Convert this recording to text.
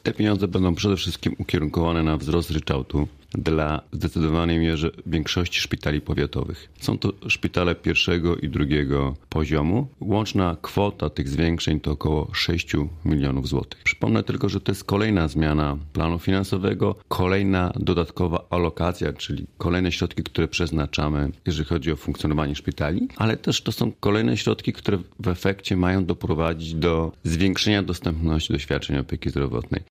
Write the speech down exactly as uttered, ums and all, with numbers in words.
Te pieniądze będą przede wszystkim ukierunkowane na wzrost ryczałtu dla zdecydowanej mierze większości szpitali powiatowych. Są to szpitale pierwszego i drugiego poziomu. Łączna kwota tych zwiększeń to około sześć milionów złotych. Przypomnę tylko, że to jest kolejna zmiana planu finansowego, kolejna dodatkowa alokacja, czyli kolejne środki, które przeznaczamy, jeżeli chodzi o funkcjonowanie szpitali, ale też to są kolejne środki, które w efekcie mają doprowadzić do zwiększenia dostępności do świadczeń opieki zdrowotnej.